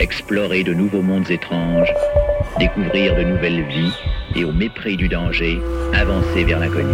explorer de nouveaux mondes étranges, découvrir de nouvelles vies et au mépris du danger, avancer vers l'inconnu.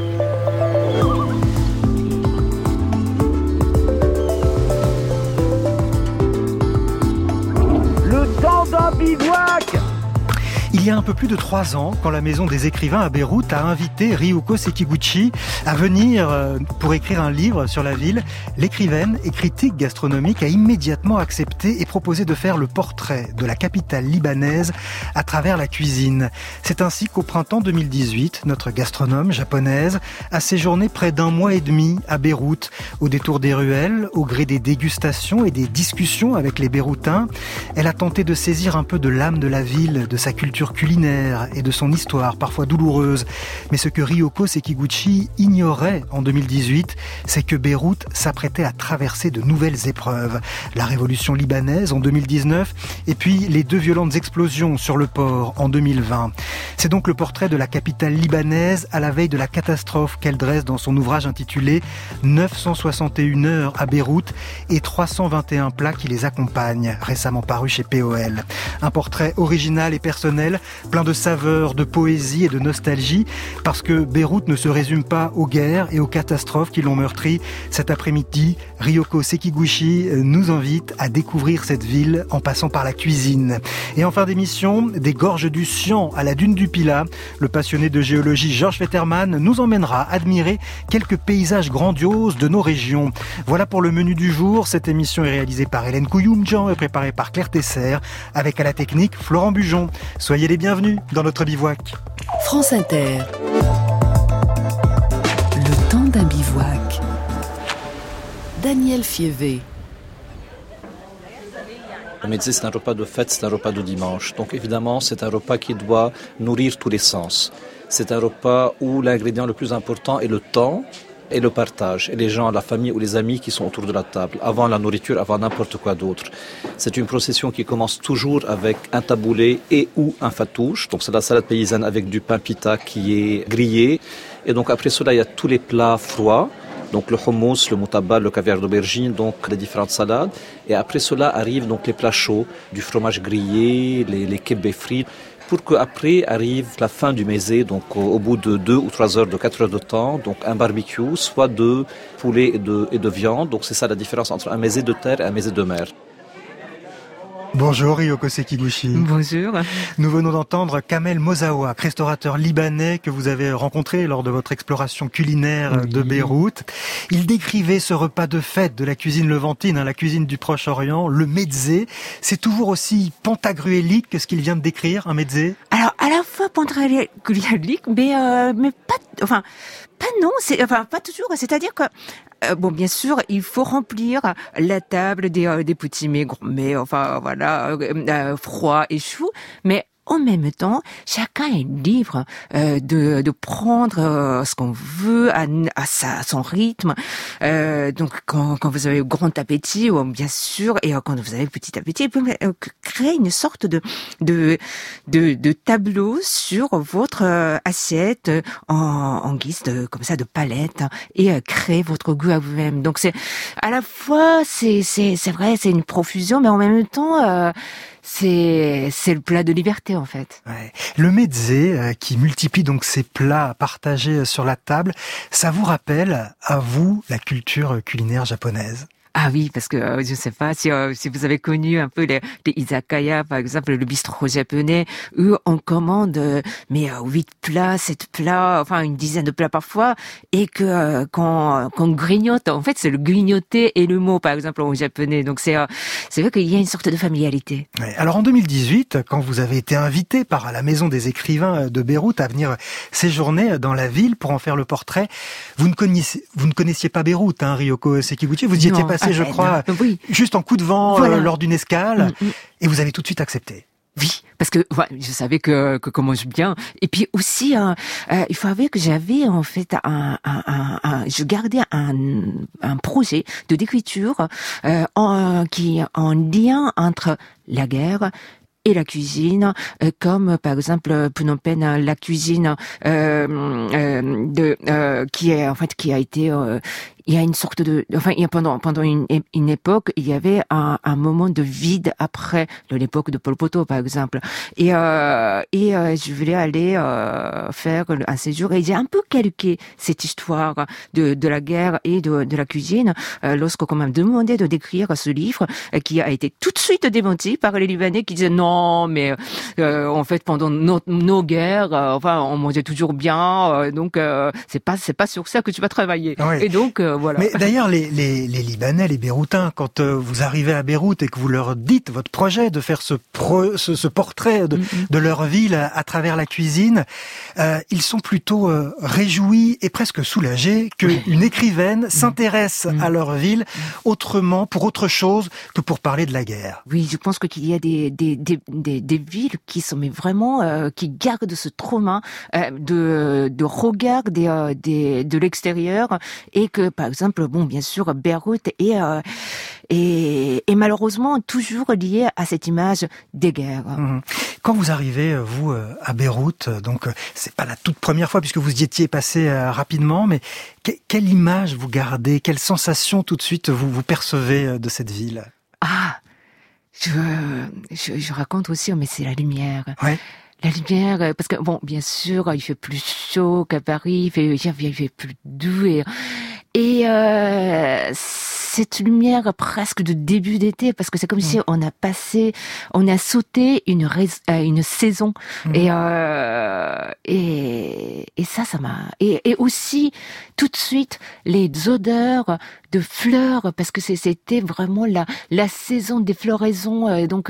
Le temps d'un bivouac! Il y a un peu plus de 3 ans, quand la Maison des écrivains à Beyrouth a invité Ryoko Sekiguchi à venir pour écrire un livre sur la ville, l'écrivaine et critique gastronomique a immédiatement accepté et proposé de faire le portrait de la capitale libanaise à travers la cuisine. C'est ainsi qu'au printemps 2018, notre gastronome japonaise a séjourné près d'1 mois et demi à Beyrouth, au détour des ruelles, au gré des dégustations et des discussions avec les Beyrouthins. Elle a tenté de saisir un peu de l'âme de la ville, de sa culture culinaire et de son histoire, parfois douloureuse. Mais ce que Ryoko Sekiguchi ignorait en 2018, c'est que Beyrouth s'apprêtait à traverser de nouvelles épreuves. La révolution libanaise en 2019 et puis les 2 violentes explosions sur le port en 2020. C'est donc le portrait de la capitale libanaise à la veille de la catastrophe qu'elle dresse dans son ouvrage intitulé 961 heures à Beyrouth et 321 plats qui les accompagnent, récemment paru chez POL. Un portrait original et personnel, plein de saveurs, de poésie et de nostalgie, parce que Beyrouth ne se résume pas aux guerres et aux catastrophes qui l'ont meurtri. Cet après-midi, Ryoko Sekiguchi nous invite à découvrir cette ville en passant par la cuisine. Et en fin d'émission, des gorges du Sian à la dune du Pilat, le passionné de géologie Georges Fetterman nous emmènera admirer quelques paysages grandioses de nos régions. Voilà pour le menu du jour. Cette émission est réalisée par Hélène Couilloum-Jean et préparée par Claire Tesser, avec à la technique Florent Bujon. Soyez les bienvenus dans notre bivouac. France Inter. Le temps d'un bivouac. Daniel Fievé. Le mezze, c'est un repas de fête, c'est un repas de dimanche. Donc évidemment, c'est un repas qui doit nourrir tous les sens. C'est un repas où l'ingrédient le plus important est le temps et le partage, et les gens, la famille ou les amis qui sont autour de la table, avant la nourriture, avant n'importe quoi d'autre. C'est une procession qui commence toujours avec un taboulé et ou un fatouche. Donc c'est la salade paysanne avec du pain pita qui est grillé. Et donc après cela, il y a tous les plats froids. Donc le hummus, le moutabba, le caviar d'aubergine, donc les différentes salades. Et après cela arrivent donc les plats chauds, du fromage grillé, les kebbés frits, pour qu'après arrive la fin du mezze, donc au bout de 2 ou 3 heures, de 4 heures de temps, donc un barbecue, soit de poulet et de viande. Donc c'est ça la différence entre un mezze de terre et un mezze de mer. Bonjour Ryoko Sekiguchi. Bonjour. Nous venons d'entendre Kamel Mozawak, restaurateur libanais que vous avez rencontré lors de votre exploration culinaire de Beyrouth. Il décrivait ce repas de fête de la cuisine levantine, la cuisine du Proche-Orient, le mezze. C'est toujours aussi pantagruélique que ce qu'il vient de décrire, un mezze? Alors, à la fois pantagruélique, mais pas non, pas toujours. C'est-à-dire que bien sûr, il faut remplir la table des petits mets gourmets, froids et chauds, mais en même temps, chacun est libre de prendre ce qu'on veut à son rythme. Donc quand vous avez grand appétit, bien sûr, et quand vous avez petit appétit, vous pouvez créer une sorte de tableau sur votre assiette en guise comme ça de palette et créer votre goût à vous-même. Donc c'est à la fois c'est vrai, c'est une profusion, mais en même temps c'est le plat de liberté en fait. Ouais. Le mezze qui multiplie donc ces plats partagés sur la table, ça vous rappelle à vous la culture culinaire japonaise? Ah oui, parce que je sais pas si vous avez connu un peu les izakaya, par exemple le bistrot japonais, où on commande 8 plats, 7 plats, enfin une dizaine de plats parfois, et que qu'on grignote. En fait, c'est le grignoter et le mot, par exemple, en japonais. Donc c'est vrai qu'il y a une sorte de familiarité. Ouais. Alors en 2018, quand vous avez été invité par la Maison des écrivains de Beyrouth à venir séjourner dans la ville pour en faire le portrait, vous ne connaissiez pas Beyrouth, Ryoko Sekiguchi, vous y étiez passé, je crois, juste en coup de vent lors d'une escale, et vous avez tout de suite accepté. Oui, parce que je savais que comment je bien. Et puis aussi, il faut avouer que j'avais en fait je gardais un projet d'écriture qui est en lien entre la guerre et la cuisine, comme par exemple Phnom Penh, la cuisine qui a été il y a une sorte pendant une époque, il y avait un moment de vide après l'époque de Pol Pot, par exemple. Et je voulais aller faire un séjour et j'ai un peu calqué cette histoire de la guerre et de la cuisine lorsqu'on m'a demandé de décrire ce livre qui a été tout de suite démenti par les Libanais qui disaient non, mais en fait pendant nos guerres, on mangeait toujours bien, donc c'est pas sur ça que tu vas travailler. Oui. Et donc voilà. Mais d'ailleurs les Libanais, les Beyrouthins, quand vous arrivez à Beyrouth et que vous leur dites votre projet de faire ce portrait de leur ville à travers la cuisine, ils sont plutôt réjouis et presque soulagés qu'une écrivaine s'intéresse à leur ville autrement, pour autre chose que pour parler de la guerre. Oui, je pense qu'il y a des villes qui sont vraiment qui gardent ce trauma de regard de l'extérieur, et que par exemple, bien sûr, Beyrouth est malheureusement toujours lié à cette image des guerres. Quand vous arrivez, vous, à Beyrouth, donc c'est pas la toute première fois puisque vous y étiez passé rapidement, mais quelle image vous gardez, quelle sensation tout de suite vous percevez de cette ville? Ah, je raconte aussi, mais c'est la lumière. Ouais. La lumière, parce que bien sûr, il fait plus chaud qu'à Paris, il fait plus doux et cette lumière presque de début d'été, parce que c'est comme si on a sauté une saison et ça m'a et aussi tout de suite les odeurs de fleurs, parce que c'était vraiment la saison des floraisons, donc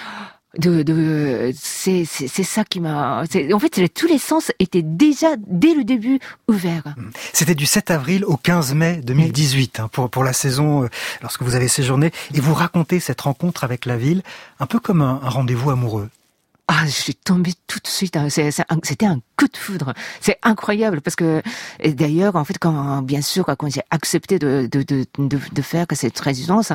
c'est ça qui m'a... En fait, tous les sens étaient déjà, dès le début, ouverts. C'était du 7 avril au 15 mai 2018, pour la saison, lorsque vous avez séjourné, et vous racontez cette rencontre avec la ville, un peu comme un rendez-vous amoureux. Ah, je suis tombée tout de suite. C'était un coup de foudre. C'est incroyable parce que, et d'ailleurs, en fait, quand j'ai accepté de faire cette résidence,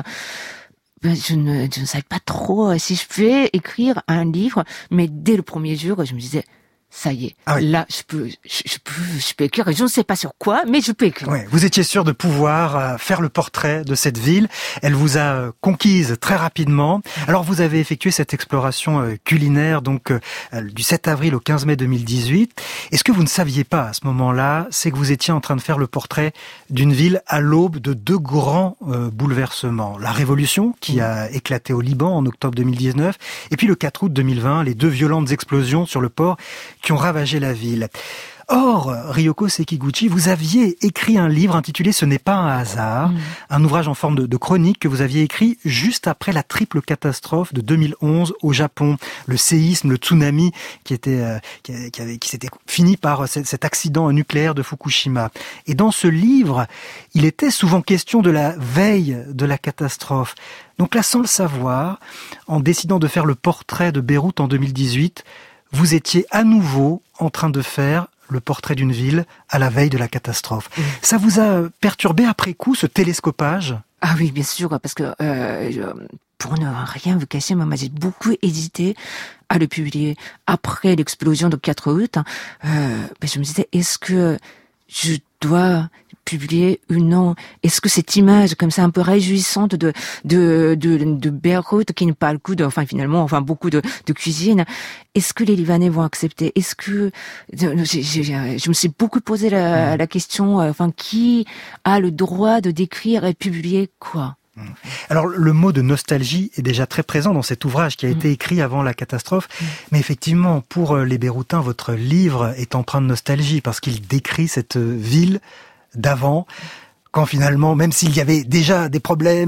je ne savais pas trop si je pouvais écrire un livre, mais dès le premier jour, je me disais, ça y est, là, je peux écrire. Je ne sais pas sur quoi, mais je peux écrire. Ouais, vous étiez sûr de pouvoir faire le portrait de cette ville. Elle vous a conquise très rapidement. Alors, vous avez effectué cette exploration culinaire, donc du 7 avril au 15 mai 2018. Et ce que vous ne saviez pas à ce moment-là, c'est que vous étiez en train de faire le portrait d'une ville à l'aube de deux grands bouleversements. La révolution qui a éclaté au Liban en octobre 2019, et puis le 4 août 2020, les deux violentes explosions sur le port qui ont ravagé la ville. Or, Ryoko Sekiguchi, vous aviez écrit un livre intitulé « Ce n'est pas un hasard », un ouvrage en forme de chronique que vous aviez écrit juste après la triple catastrophe de 2011 au Japon, le séisme, le tsunami qui s'était fini par cet accident nucléaire de Fukushima. Et dans ce livre, il était souvent question de la veille de la catastrophe. Donc là, sans le savoir, en décidant de faire le portrait de Beyrouth en 2018, vous étiez à nouveau en train de faire le portrait d'une ville à la veille de la catastrophe. Ça vous a perturbé après coup, ce télescopage? Ah oui, bien sûr, parce que pour ne rien vous cacher, moi j'ai beaucoup hésité à le publier. Après l'explosion du 4 août, je me disais, est-ce que je dois publier ou non? Est-ce que cette image comme ça un peu réjouissante de Beyrouth qui ne parle que beaucoup de cuisine, est-ce que les Libanais vont accepter? Est-ce que je me suis beaucoup posé la question, qui a le droit de décrire et publier quoi? Alors, le mot de nostalgie est déjà très présent dans cet ouvrage qui a été écrit avant la catastrophe. Mais effectivement, pour les Beyrouthins, votre livre est empreint de nostalgie parce qu'il décrit cette ville d'avant, quand finalement, même s'il y avait déjà des problèmes,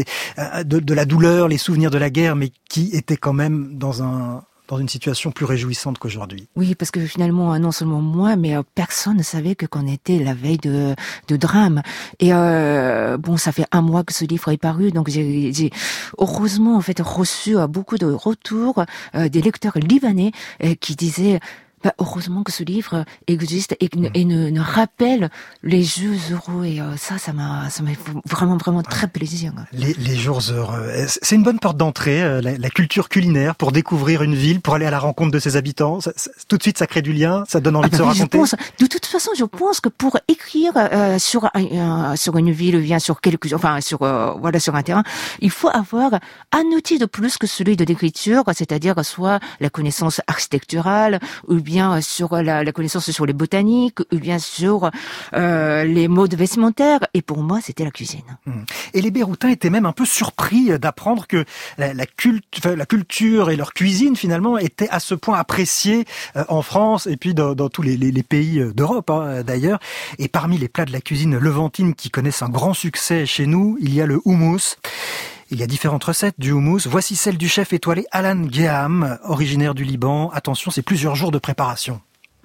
de la douleur, les souvenirs de la guerre, mais qui étaient quand même dans une situation plus réjouissante qu'aujourd'hui. Oui, parce que finalement, non seulement moi, mais personne ne savait qu'on était la veille de drame. Et ça fait 1 mois que ce livre est paru, donc j'ai heureusement en fait reçu beaucoup de retours des lecteurs libanais qui disaient Heureusement que ce livre existe et ne rappelle les jeux heureux et ça m'a vraiment très plaisir. Les jours heureux, c'est une bonne porte d'entrée, la culture culinaire pour découvrir une ville, pour aller à la rencontre de ses habitants. Tout de suite, ça crée du lien, ça donne envie de se raconter. De toute façon, je pense que pour écrire sur une ville ou bien sur sur un terrain, il faut avoir un outil de plus que celui de l'écriture, c'est-à-dire soit la connaissance architecturale ou bien sur la connaissance sur les botaniques, ou bien sur les modes vestimentaires. Et pour moi, c'était la cuisine. Et les Beyrouthins étaient même un peu surpris d'apprendre que la culture et leur cuisine, finalement, étaient à ce point appréciées en France et puis dans tous les pays d'Europe, d'ailleurs. Et parmi les plats de la cuisine levantine qui connaissent un grand succès chez nous, il y a le houmous. Il y a différentes recettes du houmous. Voici celle du chef étoilé Alan Geham, originaire du Liban. Attention, c'est plusieurs jours de préparation.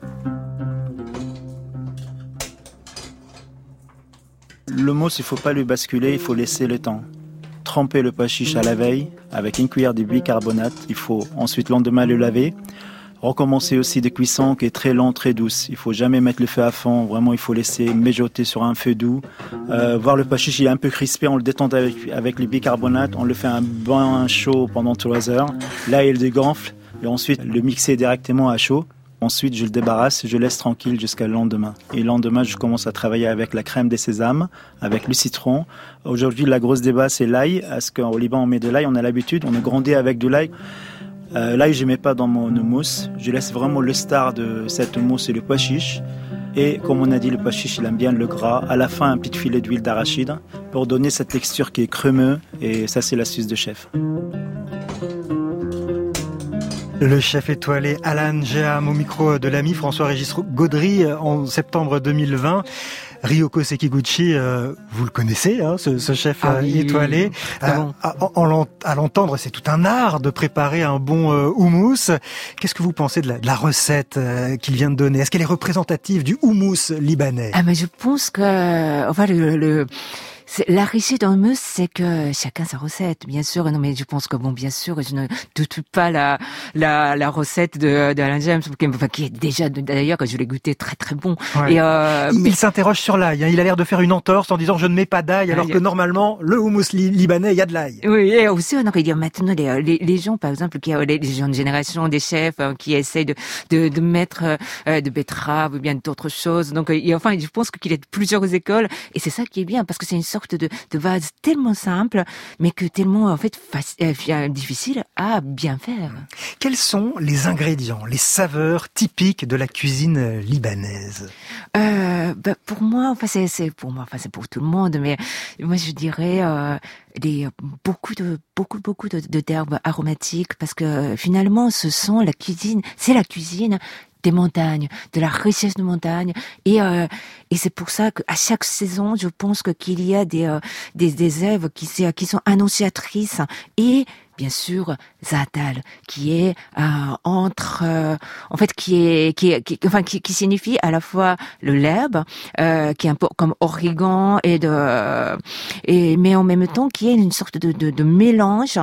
Le mousse, il faut pas lui basculer, il faut laisser le temps. Tremper le pois chiche à la veille avec une cuillère de bicarbonate. Il faut ensuite le lendemain le laver. Recommencer aussi des cuissons qui est très lent, très douce. Il faut jamais mettre le feu à fond. Vraiment, il faut laisser mijoter sur un feu doux. Voir le pois chiche, il est un peu crispé. On le détend avec le bicarbonate. On le fait un bain chaud pendant 3 heures. Là, il dégonfle. Et ensuite, le mixer directement à chaud. Ensuite, je le débarrasse, je laisse tranquille jusqu'à le lendemain. Et le lendemain, je commence à travailler avec la crème des sésames, avec le citron. Aujourd'hui, la grosse débat, c'est l'ail. Parce qu'au Liban, on met de l'ail, on a l'habitude. On a grandi avec de l'ail. L'ail, je ne mets pas dans mon houmous. Je laisse vraiment le star de cette houmous et le pois chiche. Et comme on a dit, le pois chiche, il aime bien le gras. À la fin, un petit filet d'huile d'arachide pour donner cette texture qui est crémeuse. Et ça, c'est l'astuce de chef. Le chef étoilé Alan Geham au micro de l'ami François-Régis Gaudry en septembre 2020. Ryoko Sekiguchi, vous le connaissez, ce chef étoilé. À l'entendre, c'est tout un art de préparer un bon houmous. Qu'est-ce que vous pensez de la recette qu'il vient de donner? Est-ce qu'elle est représentative du houmous libanais? Mais je pense que la richesse d'un houmous, c'est que chacun sa recette, bien sûr. Non, mais je pense que bien sûr, je ne doute pas la recette de Alan Geham, qui est déjà, d'ailleurs, que je l'ai goûté très très bon. Ouais. Il s'interroge sur l'ail. Il a l'air de faire une entorse en disant je ne mets pas d'ail, alors que normalement, le houmous libanais, il y a de l'ail. Oui, et aussi, il y a maintenant les gens, par exemple, les jeunes générations des chefs qui essayent de mettre de betteraves ou bien d'autres choses. Donc, je pense qu'il y a plusieurs écoles, et c'est ça qui est bien, parce que c'est une sorte de base tellement simple, mais que tellement difficile à bien faire. Quels sont les ingrédients, les saveurs typiques de la cuisine libanaise? Pour moi, c'est pour tout le monde, mais moi je dirais beaucoup d'herbes aromatiques, parce que finalement c'est la cuisine des montagnes, de la richesse de montagnes, et c'est pour ça qu'à chaque saison, je pense qu'il y a des herbes qui sont annonciatrices, et bien sûr za'atar, qui est qui signifie à la fois l'herbe, qui est un peu comme origan mais en même temps qui est une sorte de mélange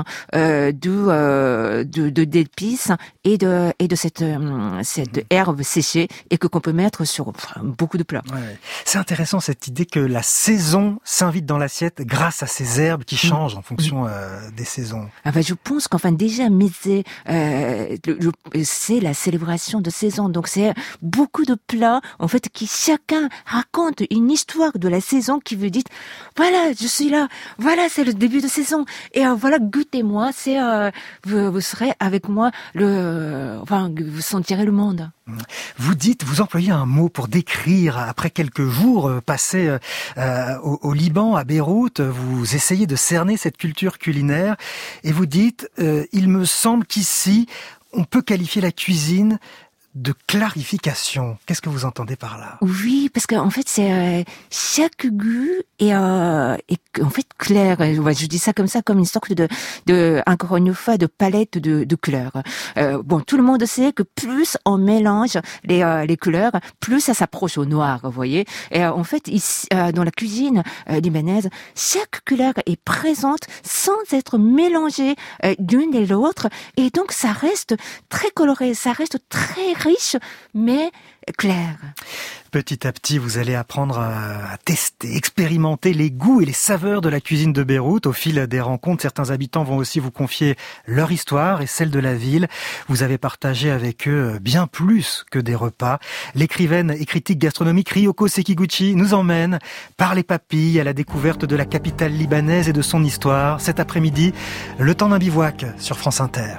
d'épices et de cette herbe séchée, et qu'on peut mettre sur beaucoup de plats. Ouais. C'est intéressant cette idée que la saison s'invite dans l'assiette grâce à ces herbes qui changent en fonction des saisons. Je pense déjà c'est la célébration de saison. Donc c'est beaucoup de plats qui chacun raconte une histoire de la saison, qui veut dire voilà, je suis là, voilà, c'est le début de saison, et voilà, goûtez-moi, vous serez avec moi, vous sentirez le monde. Vous employez un mot pour décrire, après quelques jours passés au Liban, à Beyrouth, vous essayez de cerner cette culture culinaire, et vous dites il me semble qu'ici on peut qualifier la cuisine de clarification. Qu'est-ce que vous entendez par là? Oui, parce qu'en fait, c'est chaque goût est en fait clair. Je dis ça comme ça, comme une sorte de encore une fois, de palette de couleurs. Tout le monde sait que plus on mélange les couleurs, plus ça s'approche au noir, vous voyez. Et en fait, ici, dans la cuisine libanaise, chaque couleur est présente sans être mélangée l'une et l'autre, et donc ça reste très coloré, ça reste très riche, mais clair. Petit à petit, vous allez apprendre à tester, expérimenter les goûts et les saveurs de la cuisine de Beyrouth. Au fil des rencontres, certains habitants vont aussi vous confier leur histoire et celle de la ville. Vous avez partagé avec eux bien plus que des repas. L'écrivaine et critique gastronomique Ryoko Sekiguchi nous emmène par les papilles à la découverte de la capitale libanaise et de son histoire. Cet après-midi, le temps d'un bivouac sur France Inter.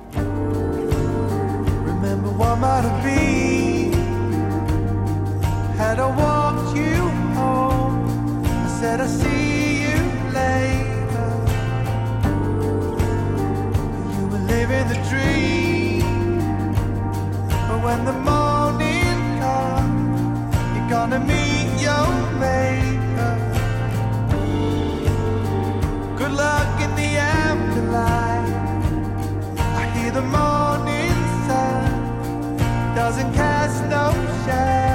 Had I walked you home, I said I'll see you later. You were living the dream, but when the morning comes, you're gonna meet your maker. Good luck in the afterlife. I hear the morning sun doesn't cast no shadow.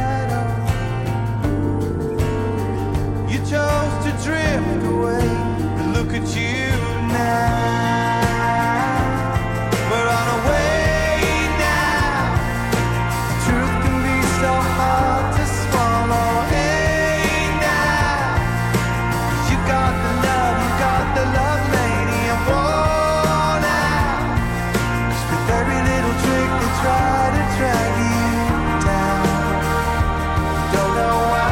Chose to drift away, but look at you now. We're on our way now. The truth can be so hard to swallow. Hey now, 'cause you got the love lady, and worn out. 'Cause with every little trick they try to drag you down. Don't know why.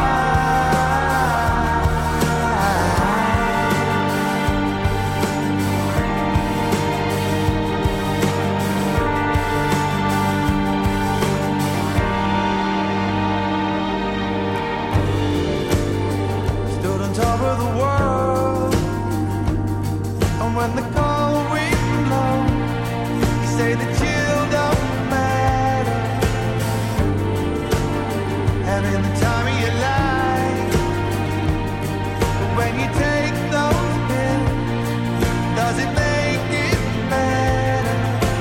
When the cold wind blows, you say the chill don't matter. Having the time of your life, but when you take those pills, does it make it better?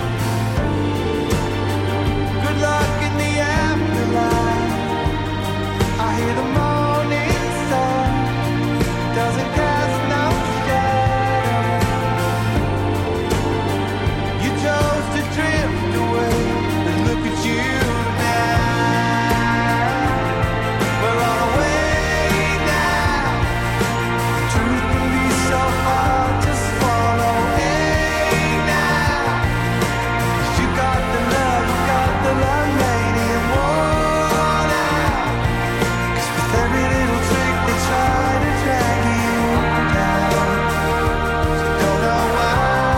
Good luck in the afterlife. I hear the morning sun doesn't cast no shadow. Drift away and look at you now. We're on our way now. The truth can be so hard to swallow. Hey now, 'cause you got the love lady, and worn out. 'Cause with every little trick they try to drag you down. So don't know why.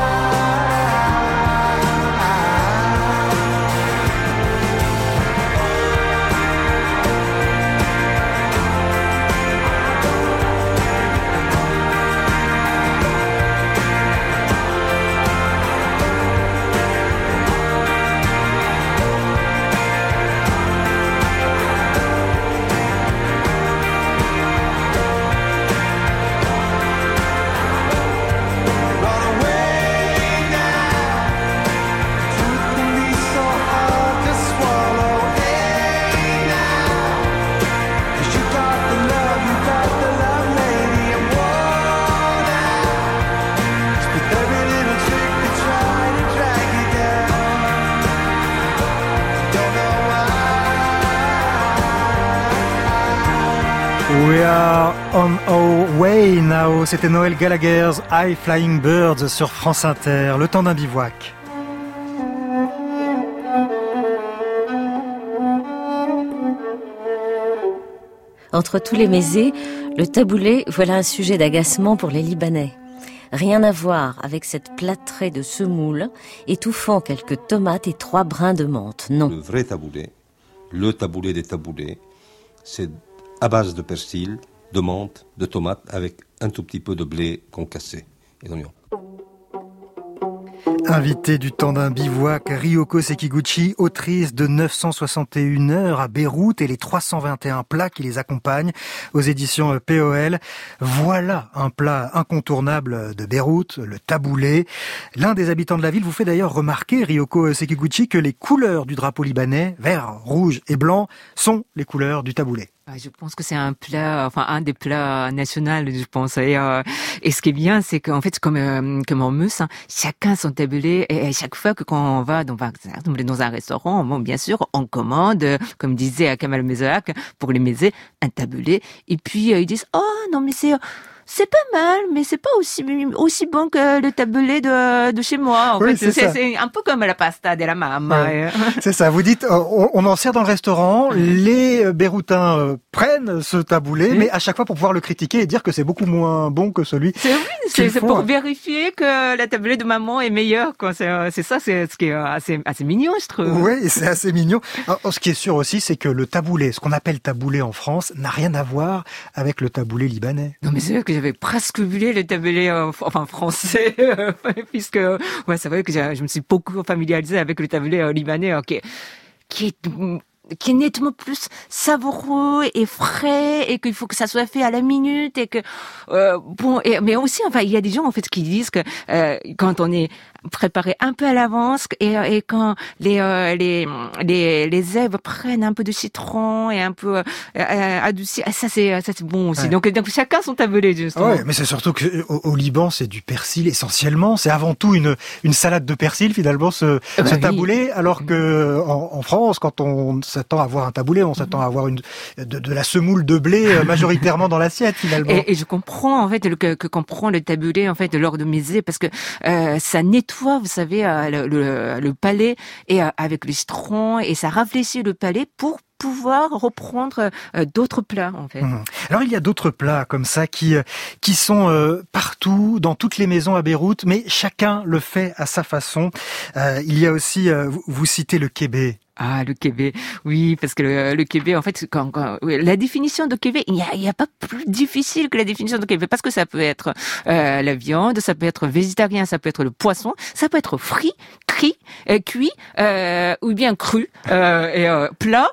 We are on our way now. C'était Noël Gallagher's High Flying Birds sur France Inter. Le temps d'un bivouac. Entre tous les mésés, le taboulé, voilà un sujet d'agacement pour les Libanais. Rien à voir avec cette plâtrée de semoule, étouffant quelques tomates et 3 brins de menthe. Non. Le vrai taboulé, le taboulé des taboulés, c'est à base de persil, de menthe, de tomates, avec un tout petit peu de blé concassé et d'oignons. Invitée du temps d'un bivouac, Ryoko Sekiguchi, autrice de 961 heures à Beyrouth et les 321 plats qui les accompagnent aux éditions POL. Voilà un plat incontournable de Beyrouth, le taboulé. L'un des habitants de la ville vous fait d'ailleurs remarquer, Ryoko Sekiguchi, que les couleurs du drapeau libanais, vert, rouge et blanc, sont les couleurs du taboulé. Je pense que c'est un plat, enfin un des plats nationaux, je pense. Et ce qui est bien, c'est qu'en fait, comme en Meuse, hein, chacun son taboulé. Et chaque fois que quand on va dans un restaurant, bon, bien sûr, on commande, comme disait Kamal Mezoak, pour les mésés, un taboulé. Et puis ils disent oh non mais c'est pas mal, mais c'est pas aussi bon que le taboulé de chez moi. En fait, c'est un peu comme la pasta de la mamma. Ouais. C'est ça. Vous dites, on en sert dans le restaurant. Les Béroutins prennent ce taboulé, mais à chaque fois pour pouvoir le critiquer et dire que c'est beaucoup moins bon que celui. C'est pour vérifier que la taboulé de maman est meilleure, quoi. C'est ça, c'est ce qui est assez mignon, je trouve. Oui, c'est assez mignon. Alors, ce qui est sûr aussi, c'est que le taboulé, ce qu'on appelle taboulé en France, n'a rien à voir avec le taboulé libanais. Non, mais c'est vrai que j'avais presque oublié le taboulé français, puisque c'est vrai que je me suis beaucoup familiarisée avec le taboulé libanais, qui est nettement plus savoureux et frais, et qu'il faut que ça soit fait à la minute, et que mais aussi il y a des gens en fait qui disent que quand on est préparé un peu à l'avance et quand les zèbres prennent un peu de citron et un peu adouci, ça c'est bon aussi. Ouais. Donc chacun son taboulé justement. Ouais, mais c'est surtout que au Liban c'est du persil essentiellement, c'est avant tout une salade de persil finalement ce taboulé, alors que en France quand on s'attend à avoir un taboulé, on s'attend à avoir de la semoule de blé majoritairement dans l'assiette finalement. Et je comprends en fait que qu'on prend le taboulé en fait lors de mésés parce que ça nettoie, vous savez, le palais et avec le citron, et ça rafraîchit le palais pour pouvoir reprendre d'autres plats en fait. Alors il y a d'autres plats comme ça qui sont partout dans toutes les maisons à Beyrouth, mais chacun le fait à sa façon. Il y a aussi vous citez le kébé. Ah, le kébé. Oui, parce que le kébé, en fait, la définition de kébé, il y a pas plus difficile que la définition de kébé, parce que ça peut être la viande, ça peut être végétarien, ça peut être le poisson, ça peut être frit, cuit, ou bien cru, et plat,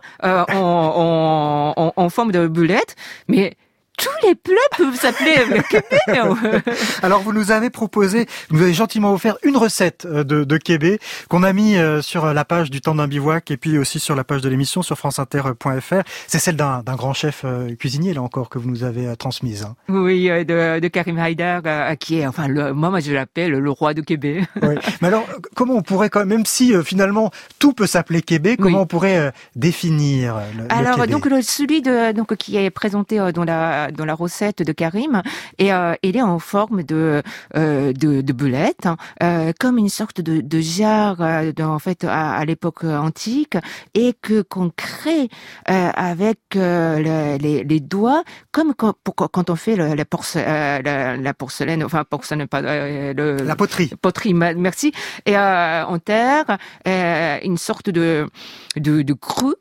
en forme de boulette, mais tous les plats peuvent s'appeler le kébé. Alors vous nous avez gentiment offert une recette de kébé qu'on a mis sur la page du Temps d'un bivouac et puis aussi sur la page de l'émission sur franceinter.fr. C'est celle d'un grand chef cuisinier là encore que vous nous avez transmise. Hein. Oui, de Karim Haïdar, qui est, moi je l'appelle le roi de kébé. Oui. Mais alors comment on pourrait même si finalement tout peut s'appeler kébé, comment on pourrait définir le kébé? Donc celui qui est présenté dans la recette de Karim, et il est en forme de boulette, comme une sorte de jarre en fait à l'époque antique, et qu'on crée avec les doigts, comme quand on fait la porcelaine, la poterie, merci, et en terre, une sorte de creux.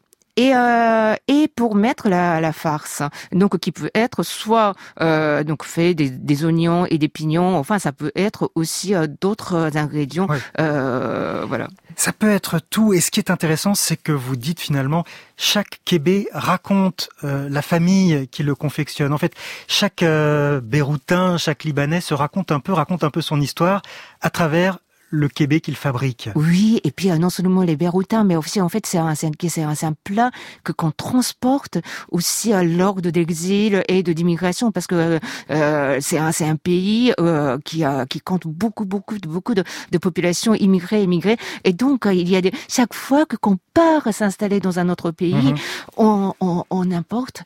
Et pour mettre la farce, donc qui peut être soit fait des oignons et des pignons, ça peut être aussi d'autres ingrédients. Ouais. Voilà. Ça peut être tout. Et ce qui est intéressant, c'est que vous dites finalement chaque kébé raconte la famille qui le confectionne. En fait, chaque Béroutin, chaque Libanais raconte un peu son histoire à travers le kébé qu'il fabrique. Oui, et puis non seulement les Béroutins, mais aussi en fait c'est un plat qu'on transporte aussi lors de l'exil et d'immigration, parce que c'est un pays qui compte beaucoup de populations immigrées, et donc il y a chaque fois qu'on part s'installer dans un autre pays, on importe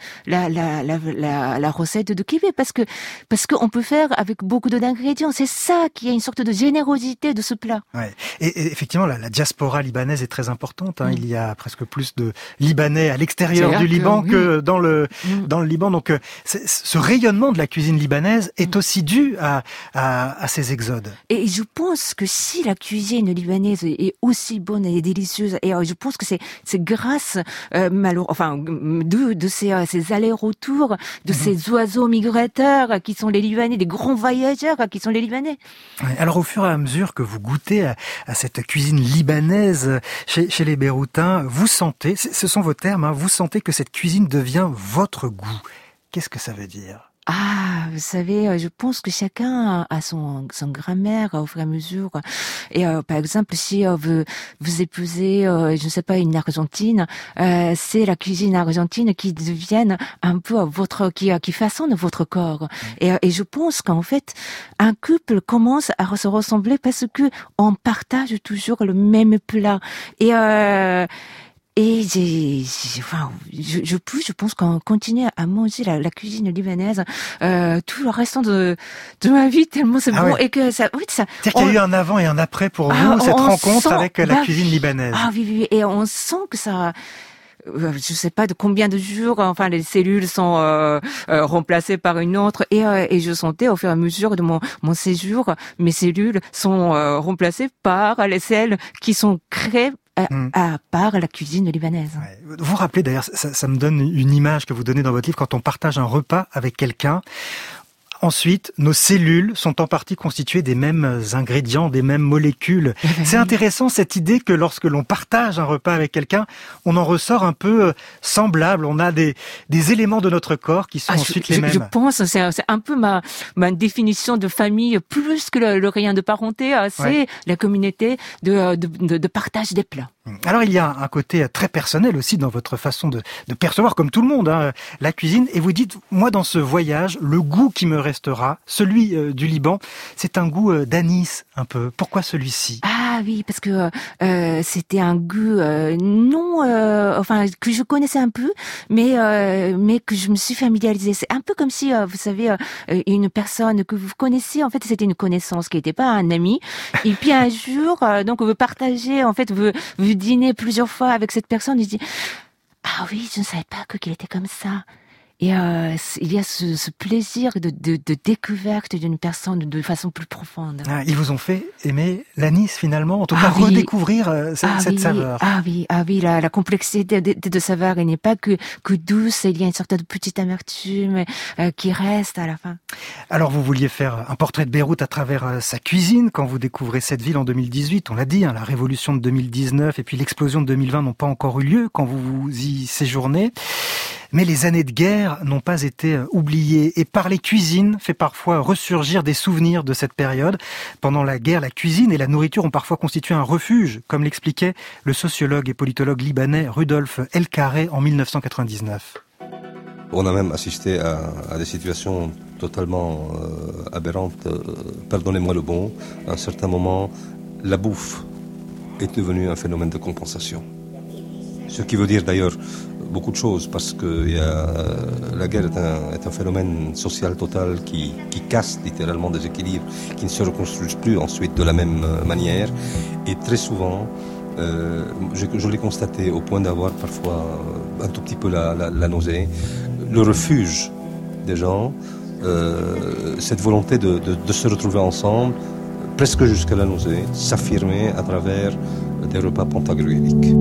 la recette de kébé, parce que on peut faire avec beaucoup d'ingrédients. C'est ça qui est une sorte de générosité de ce plat. Ouais. Et effectivement, la diaspora libanaise est très importante. Il y a presque plus de Libanais à l'extérieur du Liban que dans le Liban. Donc, ce rayonnement de la cuisine libanaise est aussi dû à ces exodes. Et je pense que si la cuisine libanaise est aussi bonne et délicieuse, et je pense que c'est grâce de ces allers-retours de ces oiseaux migrateurs qui sont les Libanais, des grands voyageurs qui sont les Libanais. Ouais, alors au fur et à mesure que vous goûtez à cette cuisine libanaise chez les Béroutins, vous sentez, ce sont vos termes, vous sentez que cette cuisine devient votre goût. Qu'est-ce que ça veut dire ? Ah, vous savez, je pense que chacun a son grammaire au fur et à mesure. Et par exemple, si vous épousez, je ne sais pas, une Argentine, c'est la cuisine argentine qui devienne un peu qui façonne votre corps. Et je pense qu'en fait, un couple commence à se ressembler parce que on partage toujours le même plat. Et je pense qu'on continue à manger la cuisine libanaise tout le restant de ma vie, tellement c'est bon. Ouais. Et que ça, oui, ça. C'est-à-dire qu'il y a eu un avant et un après pour vous, cette rencontre avec la cuisine libanaise. Ah oui, et on sent que ça. Je sais pas de combien de jours, enfin les cellules sont remplacées par une autre, et je sentais au fur et à mesure de mon séjour, mes cellules sont remplacées par les celles qui sont créées à part la cuisine libanaise. Ouais. Vous vous rappelez d'ailleurs, ça me donne une image que vous donnez dans votre livre quand on partage un repas avec quelqu'un. Ensuite, nos cellules sont en partie constituées des mêmes ingrédients, des mêmes molécules. C'est intéressant cette idée que lorsque l'on partage un repas avec quelqu'un, on en ressort un peu semblable. On a des éléments de notre corps qui sont ensuite les mêmes. Je pense, c'est un peu ma définition de famille, plus que le lien de parenté, c'est la communauté de partage des plats. Alors il y a un côté très personnel aussi dans votre façon de percevoir, comme tout le monde, la cuisine. Et vous dites, moi dans ce voyage, le goût qui me restera, celui du Liban, c'est un goût d'anis un peu. Pourquoi celui-ci ? Ah oui, parce que c'était un goût que je connaissais un peu, mais que je me suis familiarisée. C'est un peu comme si, vous savez, une personne que vous connaissiez, en fait, c'était une connaissance qui n'était pas un ami. Et puis un jour, donc vous partagez, en fait, vous dînez plusieurs fois avec cette personne. Il dit, ah oui, je ne savais pas qu'il était comme ça. Et il y a ce plaisir de découverte d'une personne de façon plus profonde. Ah, ils vous ont fait aimer l'anis finalement, en tout cas redécouvrir cette saveur. Ah oui, la complexité de saveur, elle n'est pas que douce, il y a une sorte de petite amertume qui reste à la fin. Alors vous vouliez faire un portrait de Beyrouth à travers sa cuisine quand vous découvrez cette ville en 2018, on l'a dit, la révolution de 2019 et puis l'explosion de 2020 n'ont pas encore eu lieu quand vous y séjournez. Mais les années de guerre n'ont pas été oubliées. Et parler cuisine fait parfois ressurgir des souvenirs de cette période. Pendant la guerre, la cuisine et la nourriture ont parfois constitué un refuge, comme l'expliquait le sociologue et politologue libanais Rudolf El-Karé en 1999. On a même assisté à des situations totalement aberrantes. Pardonnez-moi le bon. À un certain moment, la bouffe est devenue un phénomène de compensation. Ce qui veut dire d'ailleurs beaucoup de choses, parce que la guerre est un phénomène social total qui casse littéralement des équilibres, qui ne se reconstruisent plus ensuite de la même manière. Et très souvent, je l'ai constaté au point d'avoir parfois un tout petit peu la nausée, le refuge des gens, cette volonté de se retrouver ensemble, presque jusqu'à la nausée, s'affirmer à travers des repas pantagruéliques.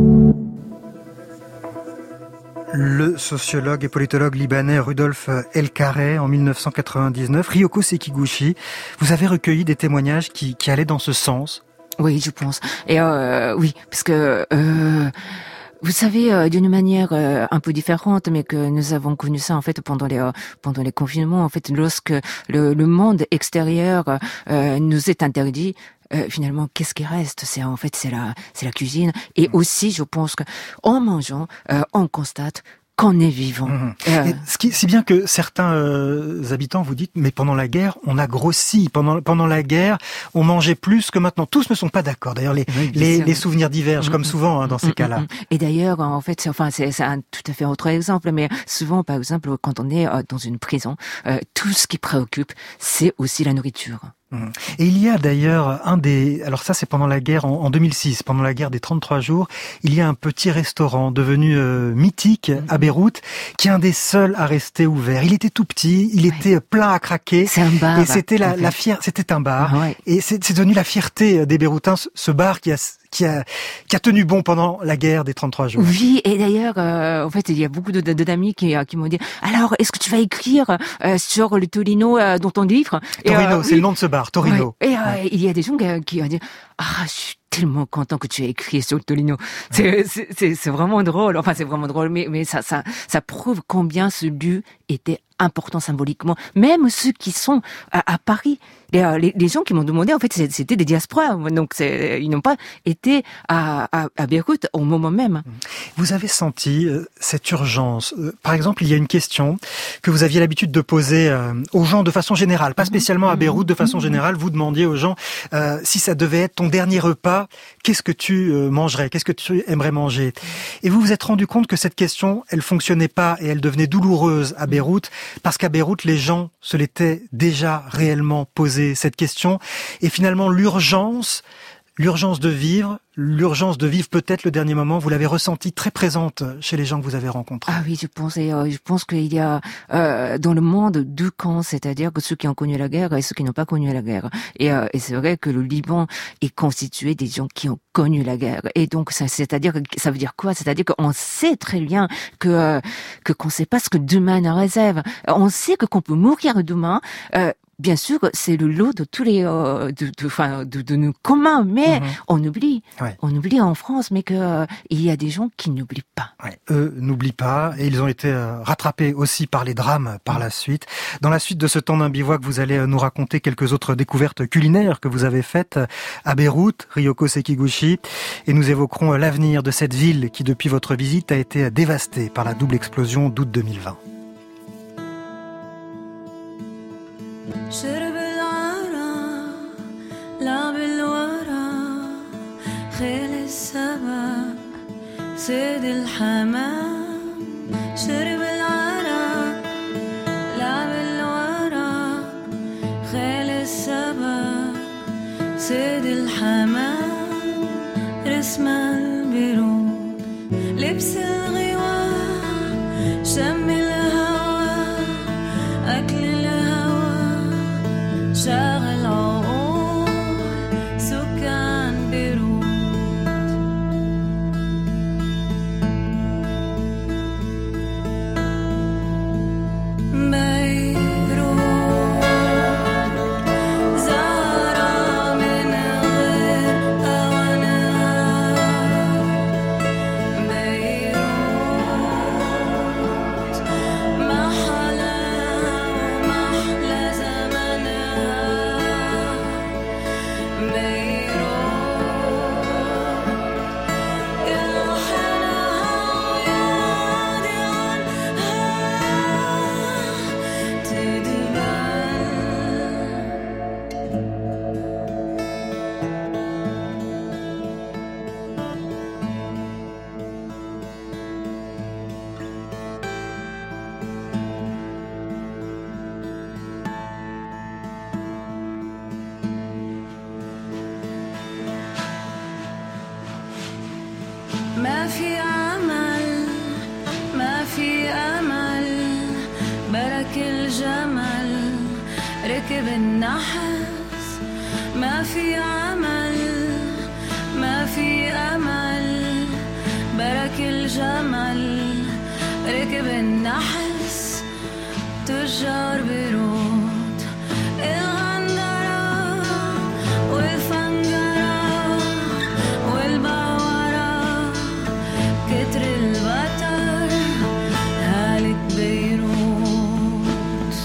Le sociologue et politologue libanais Rudolf El-Karé en 1999, Ryoko Sekiguchi, vous avez recueilli des témoignages qui allaient dans ce sens. Oui, je pense. Et oui, parce que vous savez, d'une manière un peu différente, mais que nous avons connu ça en fait pendant les confinements, en fait, lorsque le monde extérieur nous est interdit. Finalement, qu'est-ce qui reste ? C'est la cuisine. Et aussi, je pense que en mangeant, on constate qu'on est vivant. Si bien que certains habitants vous dites, mais pendant la guerre, on a grossi. Pendant la guerre, on mangeait plus que maintenant. Tous ne sont pas d'accord. D'ailleurs, les souvenirs divergent, comme souvent dans ces cas-là. Et d'ailleurs, en fait, c'est un tout à fait autre exemple. Mais souvent, par exemple, quand on est dans une prison, tout ce qui préoccupe, c'est aussi la nourriture. Et il y a d'ailleurs alors ça c'est pendant la guerre en 2006, pendant la guerre des 33 jours, il y a un petit restaurant devenu mythique à Beyrouth, qui est un des seuls à rester ouvert. Il était tout petit, il était plein à craquer. C'est un bar. Et c'était c'était un bar. Ouais. Et c'est devenu la fierté des Beyrouthins, ce bar qui a tenu bon pendant la guerre des 33 jours. Oui, et d'ailleurs, en fait, il y a beaucoup d'amis qui m'ont dit, alors, est-ce que tu vas écrire sur le Torino dans ton livre ? Torino, c'est le nom de ce bar, Torino. Ouais. Et il y a des gens qui ont dit, je suis tellement content que tu aies écrit sur le Torino. C'est vraiment drôle. Enfin, c'est vraiment drôle, mais ça prouve combien ce lieu était important symboliquement. Même ceux qui sont à Paris, les gens qui m'ont demandé, en fait, c'était des diasporas. Donc, ils n'ont pas été à Beyrouth au moment même. Vous avez senti cette urgence. Par exemple, il y a une question que vous aviez l'habitude de poser aux gens de façon générale, pas spécialement à Beyrouth, de façon générale. Vous demandiez aux gens si ça devait être ton dernier repas, qu'est-ce que tu mangerais, qu'est-ce que tu aimerais manger. Et vous vous êtes rendu compte que cette question, elle fonctionnait pas et elle devenait douloureuse à Beyrouth, parce qu'à Beyrouth, les gens se l'étaient déjà réellement posé cette question. Et finalement, l'urgence de vivre peut-être le dernier moment, vous l'avez ressenti très présente chez les gens que vous avez rencontrés. Ah oui, je pense qu'il y a dans le monde deux camps, c'est-à-dire que ceux qui ont connu la guerre et ceux qui n'ont pas connu la guerre. Et c'est vrai que le Liban est constitué des gens qui ont connu la guerre. Et donc ça veut dire quoi? C'est-à-dire qu'on sait très bien que qu'on sait pas ce que demain nous réserve. On sait qu'on peut mourir demain. Bien sûr, c'est le lot de tous les de nos communs, mais on oublie. Ouais. On oublie en France, mais que il y a des gens qui n'oublient pas. Ouais. Eux n'oublient pas, et ils ont été rattrapés aussi par les drames par la suite. Dans la suite de ce temps d'un bivouac, vous allez nous raconter quelques autres découvertes culinaires que vous avez faites à Beyrouth, Ryoko Sekiguchi, et nous évoquerons l'avenir de cette ville qui, depuis votre visite, a été dévastée par la double explosion d'août 2020. شرب العرا لعب الورا خيل السبع صيد الحمام شرب العرا لعب الورا خيل السبع صيد الحمام رسم البرود لبس الغواء شم الهوى أكل شاغل عقول سكان بيروت زهرة من غير أوانها بيروت محلى ومحلى زمنها ما في عمل ما في أمل برك الجمل ركب النحس ما في عمل ما في أمل برك الجمل ركب النحس تجار بيروت الغندرة والفنجرة والباورة كتر الوتر هالك بيروت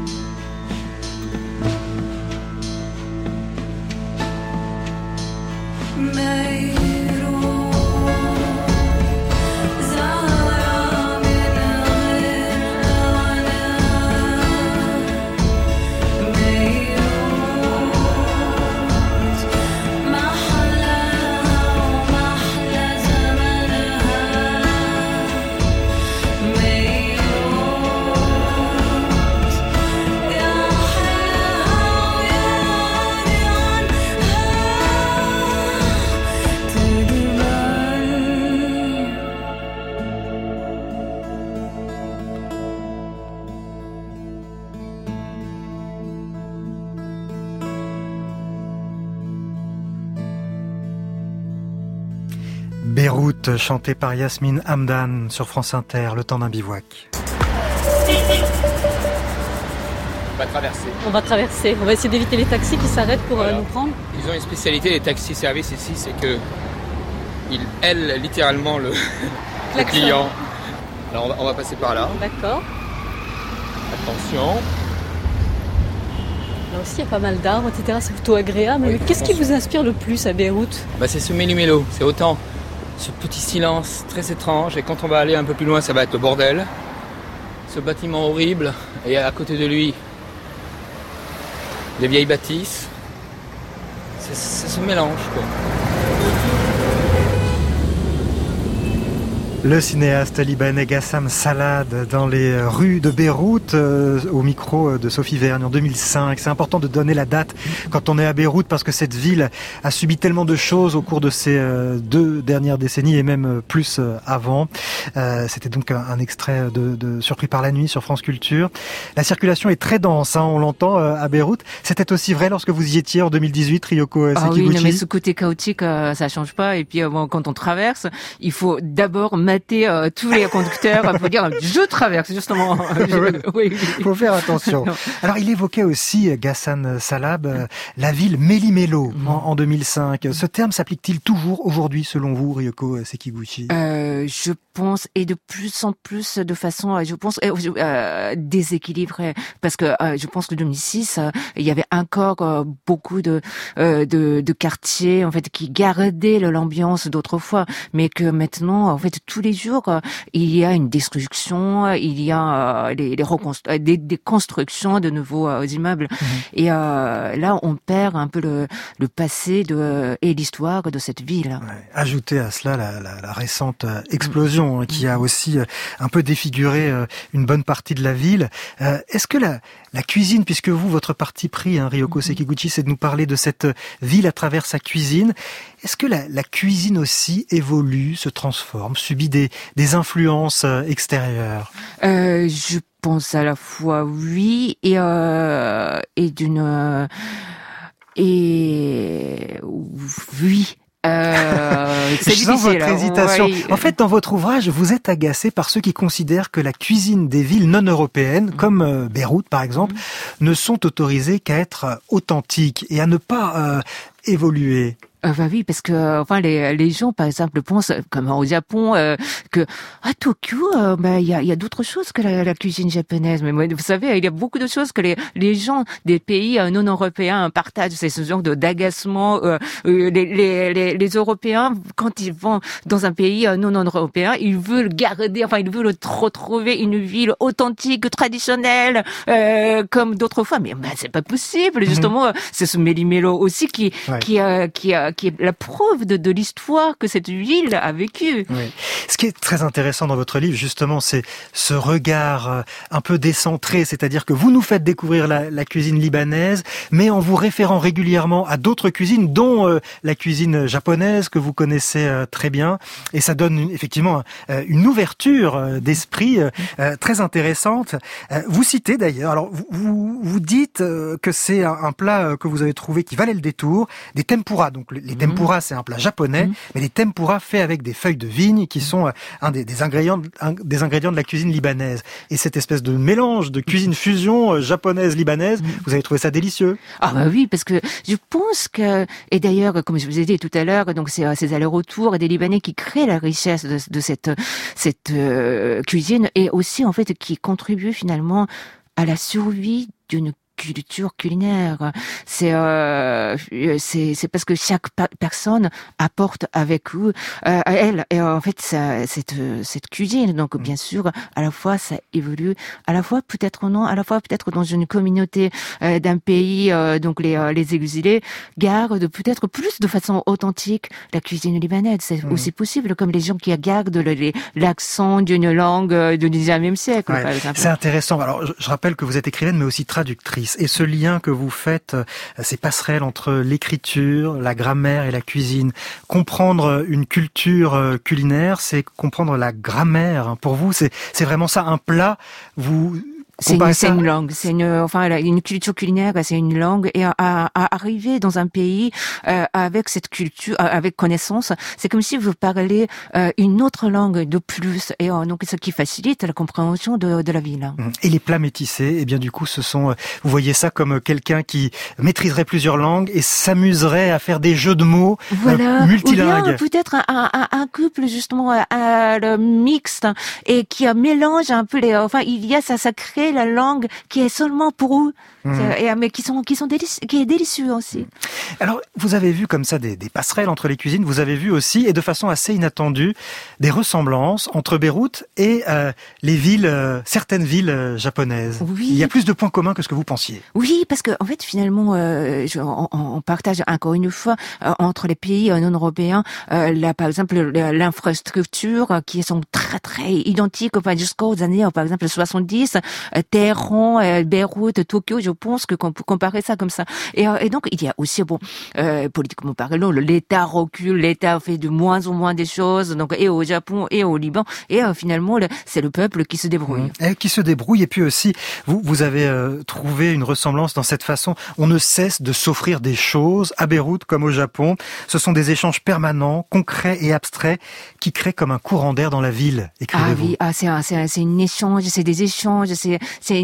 زهرة من غير Beyrouth, chanté par Yasmine Hamdan sur France Inter, le temps d'un bivouac. On va traverser. On va essayer d'éviter les taxis qui s'arrêtent pour nous prendre. Ils ont une spécialité, les taxis services ici, c'est que ils ailent littéralement le client. Alors on va passer par là. D'accord. Attention. Là aussi, il y a pas mal d'arbres, etc. C'est plutôt agréable. Oui, Mais qu'est-ce qui vous inspire le plus à Beyrouth? C'est ce méli-mélo. C'est autant ce petit silence très étrange. Et quand on va aller un peu plus loin, ça va être le bordel. Ce bâtiment horrible. Et à côté de lui, les vieilles bâtisses. C'est ce mélange, quoi. Le cinéaste libanais Gassam Salad dans les rues de Beyrouth au micro de Sophie Vergne en 2005. C'est important de donner la date quand on est à Beyrouth parce que cette ville a subi tellement de choses au cours de ces 2 dernières décennies et même plus avant. C'était donc un extrait de Surpris par la nuit sur France Culture. La circulation est très dense, on l'entend à Beyrouth. C'était aussi vrai lorsque vous y étiez en 2018, Ryoko Sekiguchi? Ah oui, non, mais ce côté chaotique, ça change pas. Et puis quand on traverse, il faut d'abord tous les conducteurs pour dire je traverse justement. Oui. Faut faire attention. Alors il évoquait aussi Ghassan Salab la ville méli-mélo en 2005. Ce terme s'applique-t-il toujours aujourd'hui selon vous, Ryoko Sekiguchi? Je pense, et de plus en plus de façon, je pense, déséquilibrée, parce que je pense que 2006, il y avait encore beaucoup de quartiers en fait qui gardaient l'ambiance d'autrefois, mais que maintenant, en fait, tous les jours, il y a une destruction, il y a des constructions de nouveaux immeubles, et là, on perd un peu le passé et l'histoire de cette ville. Ouais. Ajoutez à cela la récente explosion qui a aussi un peu défiguré une bonne partie de la ville. Est-ce que la cuisine, puisque votre parti pris, Ryoko Sekiguchi, c'est de nous parler de cette ville à travers sa cuisine, est-ce que la cuisine aussi évolue, se transforme, subit des influences extérieures? Je pense à la fois oui et oui. C'est je sens votre hésitation. Oui. En fait, dans votre ouvrage, vous êtes agacé par ceux qui considèrent que la cuisine des villes non européennes, comme Beyrouth par exemple, ne sont autorisées qu'à être authentiques et à ne pas évoluer. Oui, parce que les gens par exemple pensent comme au Japon que à Tokyo il y a d'autres choses que la cuisine japonaise, mais vous savez, il y a beaucoup de choses que les gens des pays non européens partagent. C'est ce genre d'agacement. Les Européens, quand ils vont dans un pays non européen, ils veulent ils veulent retrouver une ville authentique, traditionnelle, comme d'autres fois, mais c'est pas possible. Justement, c'est ce méli-mélo aussi qui est la preuve de l'histoire que cette ville a vécue. Oui. Ce qui est très intéressant dans votre livre, justement, c'est ce regard un peu décentré, c'est-à-dire que vous nous faites découvrir la cuisine libanaise, mais en vous référant régulièrement à d'autres cuisines, dont la cuisine japonaise que vous connaissez très bien, et ça donne effectivement une ouverture d'esprit très intéressante. Vous citez d'ailleurs, alors vous dites que c'est un plat que vous avez trouvé qui valait le détour, des tempura. Donc les tempura, c'est un plat japonais, mais les tempura faits avec des feuilles de vigne qui sont un des ingrédients de la cuisine libanaise. Et cette espèce de mélange de cuisine fusion japonaise-libanaise, vous avez trouvé ça délicieux? Ah oui, parce que je pense que, et d'ailleurs, comme je vous ai dit tout à l'heure, donc c'est ces allers-retours des Libanais qui créent la richesse de cette cuisine, et aussi en fait qui contribuent finalement à la survie d'une culture culinaire. C'est parce que chaque personne apporte avec eux elle, et en fait cette cuisine. Donc bien sûr, à la fois ça évolue, à la fois peut-être dans une communauté d'un pays, donc les exilés gardent peut-être plus de façon authentique la cuisine libanaise. C'est aussi possible, comme les gens qui gardent l'accent d'une langue du 19e siècle, par exemple. C'est intéressant. Alors je rappelle que vous êtes écrivaine mais aussi traductrice. Et ce lien que vous faites, ces passerelles entre l'écriture, la grammaire et la cuisine. Comprendre une culture culinaire, c'est comprendre la grammaire. Pour vous, c'est vraiment ça, un plat, c'est une langue, une culture culinaire, c'est une langue, et à arriver dans un pays avec cette culture, avec connaissance, c'est comme si vous parlez une autre langue de plus, et donc ce qui facilite la compréhension de la ville. Et les plats métissés, bien du coup, vous voyez ça comme quelqu'un qui maîtriserait plusieurs langues et s'amuserait à faire des jeux de mots multilingues. Ou bien peut-être un couple justement mixte et qui mélange un peu il y a ça crée parler la langue qui est seulement pour eux, mais qui est délicieux aussi. Alors, vous avez vu comme ça des passerelles entre les cuisines, vous avez vu aussi, et de façon assez inattendue, des ressemblances entre Beyrouth et les villes, certaines villes japonaises. Oui. Il y a plus de points communs que ce que vous pensiez. Oui, parce que en fait, finalement, on partage encore une fois entre les pays non européens, par exemple, l'infrastructure qui sont très très identiques, jusqu'aux années, par exemple, 70, Téhéran, Beyrouth, Tokyo. Je pense que qu'on peut comparer ça comme ça. Et donc, il y a aussi, politiquement parlant, l'État recule, l'État fait de moins en moins des choses, donc, et au Japon, et au Liban, et finalement, c'est le peuple qui se débrouille. Et qui se débrouille, et puis aussi, vous avez trouvé une ressemblance dans cette façon. On ne cesse de s'offrir des choses, à Beyrouth comme au Japon. Ce sont des échanges permanents, concrets et abstraits, qui créent comme un courant d'air dans la ville, écrivez-vous. Ah oui, c'est un échange, c'est des échanges, c'est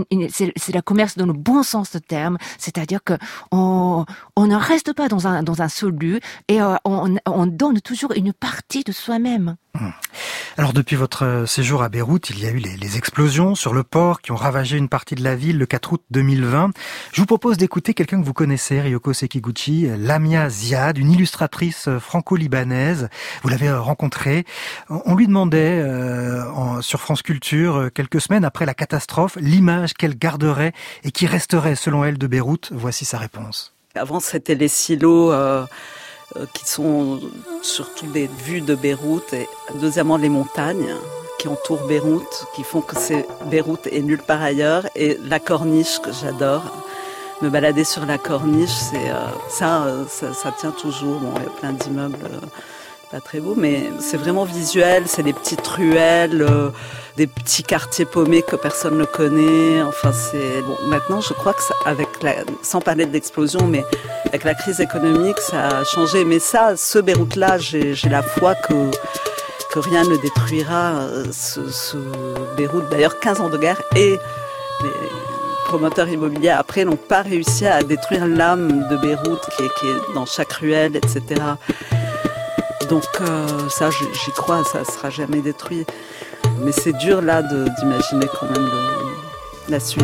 la commerce dans le bon sens de terme, c'est-à-dire que on ne reste pas dans un seul lieu, et on donne toujours une partie de soi-même. Alors depuis votre séjour à Beyrouth, il y a eu les explosions sur le port qui ont ravagé une partie de la ville le 4 août 2020. Je vous propose d'écouter quelqu'un que vous connaissez, Ryoko Sekiguchi, Lamia Ziad, une illustratrice franco-libanaise. Vous l'avez rencontrée. On lui demandait sur France Culture, quelques semaines après la catastrophe, l'image qu'elle garderait et qui resterait selon elle de Beyrouth. Voici sa réponse. Avant, c'était les silos qui sont surtout des vues de Beyrouth, et deuxièmement les montagnes qui entourent Beyrouth, qui font que c'est Beyrouth et nulle part ailleurs, et la corniche que j'adore. Me balader sur la corniche, ça tient toujours. Bon, il y a plein d'immeubles pas très beaux, mais c'est vraiment visuel, c'est des petites ruelles, des petits quartiers paumés que personne ne connaît. Enfin, maintenant, je crois que sans parler de l'explosion, mais avec la crise économique, ça a changé. Mais ce Beyrouth-là, j'ai la foi que rien ne détruira ce Beyrouth. D'ailleurs, 15 ans de guerre, et les promoteurs immobiliers après n'ont pas réussi à détruire l'âme de Beyrouth qui est dans chaque ruelle, etc. Donc ça, j'y crois, ça sera jamais détruit. Mais c'est dur là d'imaginer quand même la suite.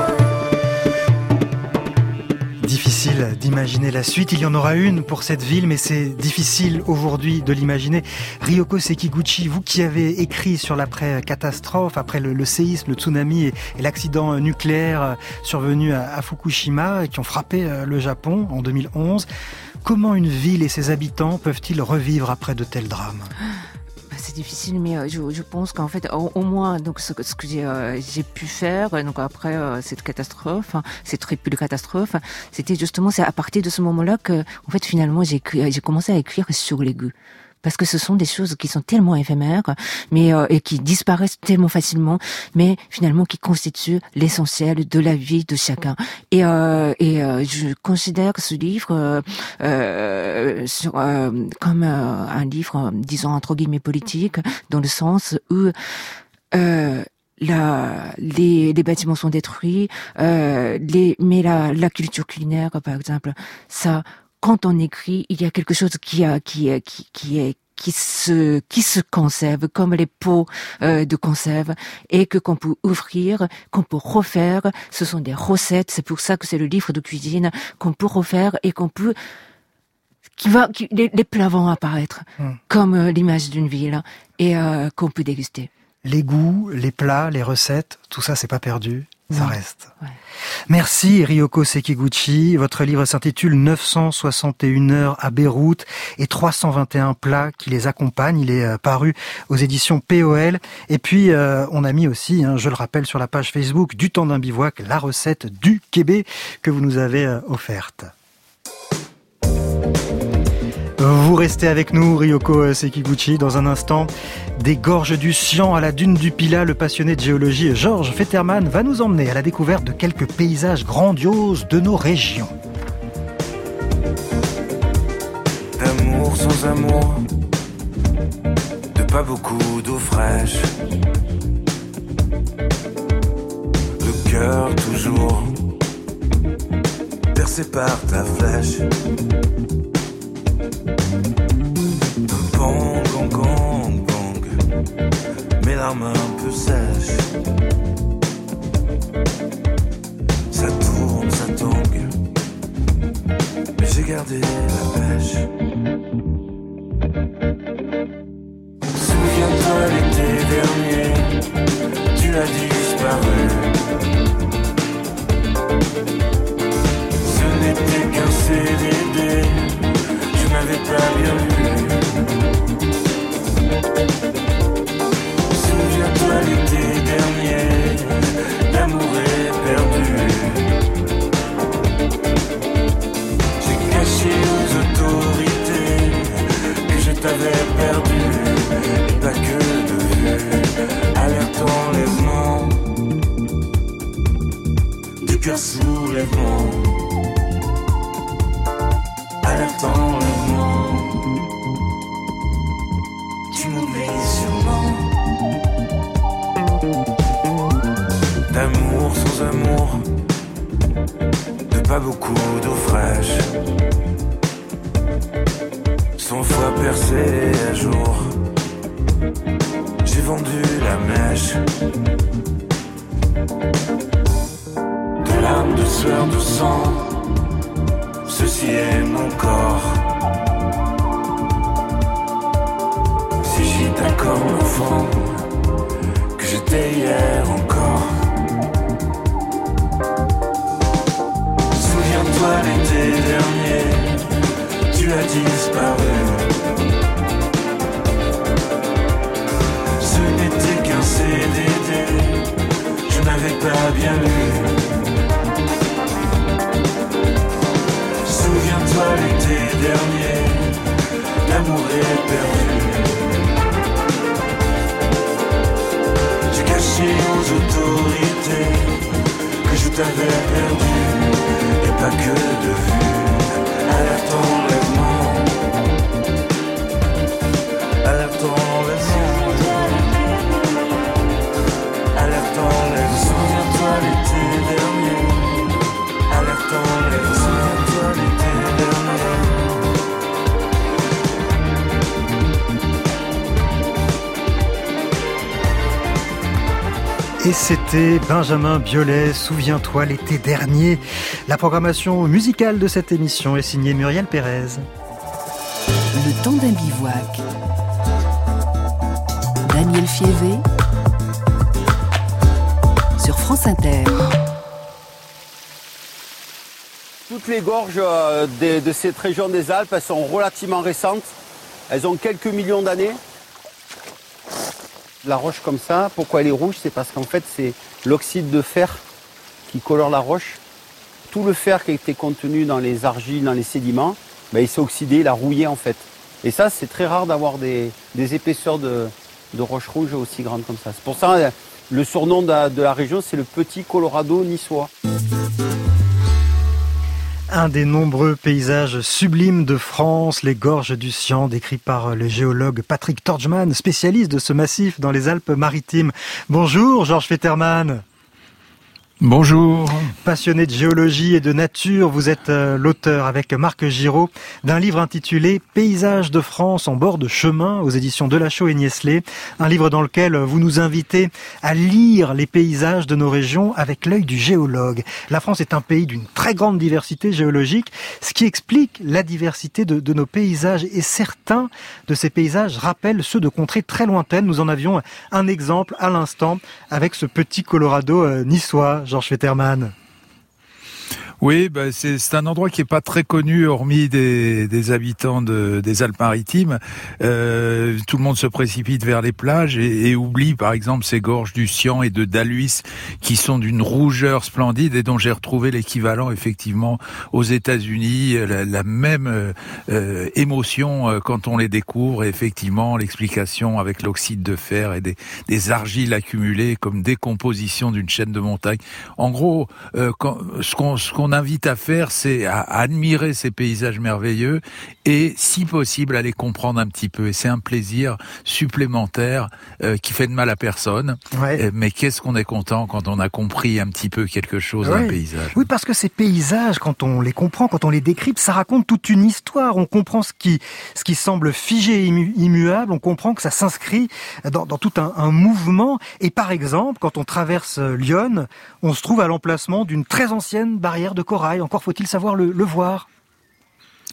Difficile d'imaginer la suite. Il y en aura une pour cette ville, mais c'est difficile aujourd'hui de l'imaginer. Ryoko Sekiguchi, vous qui avez écrit sur l'après-catastrophe, après le séisme, le tsunami et l'accident nucléaire survenu à Fukushima, et qui ont frappé le Japon en 2011, comment une ville et ses habitants peuvent-ils revivre après de tels drames ? C'est difficile, mais je pense qu'en fait, au moins, donc ce que j'ai pu faire, donc après cette catastrophe, cette triple catastrophe, c'est à partir de ce moment-là que, en fait, finalement, j'ai commencé à écrire sur les gueux. Parce que ce sont des choses qui sont tellement éphémères, mais et qui disparaissent tellement facilement, mais finalement qui constituent l'essentiel de la vie de chacun. Et je considère ce livre comme un livre, disons entre guillemets politique, dans le sens où les bâtiments sont détruits, mais la culture culinaire, par exemple, ça. Quand on écrit, il y a quelque chose qui se conserve, comme les pots de conserve, et qu'on peut ouvrir, qu'on peut refaire. Ce sont des recettes. C'est pour ça que c'est le livre de cuisine qu'on peut refaire et qu'on peut les plats vont apparaître comme l'image d'une ville et qu'on peut déguster. Les goûts, les plats, les recettes, tout ça, c'est pas perdu. Ça reste. Ouais. Merci Ryoko Sekiguchi. Votre livre s'intitule 961 heures à Beyrouth et 321 plats qui les accompagnent. Il est paru aux éditions POL. Et puis, on a mis aussi, je le rappelle, sur la page Facebook du Temps d'un bivouac, la recette du Kébé que vous nous avez offerte. Vous restez avec nous, Ryoko Sekiguchi. Dans un instant, des gorges du Sian à la dune du Pilat, le passionné de géologie Georges Fetterman va nous emmener à la découverte de quelques paysages grandioses de nos régions. D'amour sans amour, de pas beaucoup d'eau fraîche, le cœur toujours percé par ta flèche. Bang, gong, gong, gong, mes larmes un peu sèches. perdu la pêche. Souviens-toi l'été dernier, tu as disparu. Ce n'était qu'un CDD, je n'avais pas bien vu. Souviens-toi l'été dernier, l'amour est perdu. J'ai caché aux autorités que je t'avais perdu, et pas que de vue. Alerte enlèvement, du cœur soulèvement. Alerte enlèvement, tu m'oublies sûrement. D'amour sans amour, de pas beaucoup d'eau fraîche, 100 fois percé à jour. J'ai vendu la mèche, de larmes, de sueur, de sang. Ceci est mon corps. Si j'y t'accorde l'enfant que j'étais hier encore. Souviens-toi l'été dernier, tu as disparu. Ce n'était qu'un CDD, je n'avais pas bien lu. Souviens-toi l'été dernier, l'amour est perdu. J'ai caché aux autorités que je t'avais perdu, et pas que de vue. Alerte enlèvement, alerte enlèvement, alerte enlèvement. Souviens-toi l'été dernier, alerte enlèvement. Souviens-toi l'été dernier. Et c'était Benjamin Biolay, Souviens-toi l'été dernier. La programmation musicale de cette émission est signée Muriel Pérez. Le temps d'un bivouac. Daniel Fievé sur France Inter. Toutes les gorges de cette région des Alpes, elles sont relativement récentes. Elles ont quelques millions d'années. La roche comme ça, pourquoi elle est rouge? C'est parce qu'en fait, c'est l'oxyde de fer qui colore la roche. Tout le fer qui était contenu dans les argiles, dans les sédiments, il s'est oxydé, il a rouillé en fait. Et ça, c'est très rare d'avoir des épaisseurs de roches rouges aussi grandes comme ça. C'est pour ça, le surnom de la région, c'est le petit Colorado niçois. Un des nombreux paysages sublimes de France, les gorges du Sian, décrits par le géologue Patrick Torgman, spécialiste de ce massif dans les Alpes-Maritimes. Bonjour Georges Fetterman. Bonjour. Passionné de géologie et de nature, vous êtes l'auteur avec Marc Giraud d'un livre intitulé « Paysages de France en bord de chemin » aux éditions Delachaux et Niestlé. Un livre dans lequel vous nous invitez à lire les paysages de nos régions avec l'œil du géologue. La France est un pays d'une très grande diversité géologique, ce qui explique la diversité de nos paysages. Et certains de ces paysages rappellent ceux de contrées très lointaines. Nous en avions un exemple à l'instant avec ce petit Colorado niçois. Georges Fetterman. Oui, c'est un endroit qui est pas très connu, hormis des habitants des Alpes-Maritimes. Tout le monde se précipite vers les plages et oublie, par exemple, ces gorges du Sian et de Daluis qui sont d'une rougeur splendide et dont j'ai retrouvé l'équivalent effectivement aux États-Unis, la même émotion quand on les découvre. Et effectivement, l'explication avec l'oxyde de fer et des argiles accumulées comme décomposition d'une chaîne de montagnes. En gros, ce qu'on invite à faire, c'est à admirer ces paysages merveilleux et, si possible, à les comprendre un petit peu. Et c'est un plaisir supplémentaire qui fait de mal à personne. Ouais. Mais qu'est-ce qu'on est content quand on a compris un petit peu quelque chose d'un paysage. Oui, parce que ces paysages, quand on les comprend, quand on les décrypte, ça raconte toute une histoire. On comprend ce qui semble figé et immuable. On comprend que ça s'inscrit dans tout un mouvement. Et par exemple, quand on traverse l'Yonne, on se trouve à l'emplacement d'une très ancienne barrière de corail. Encore faut-il savoir le voir.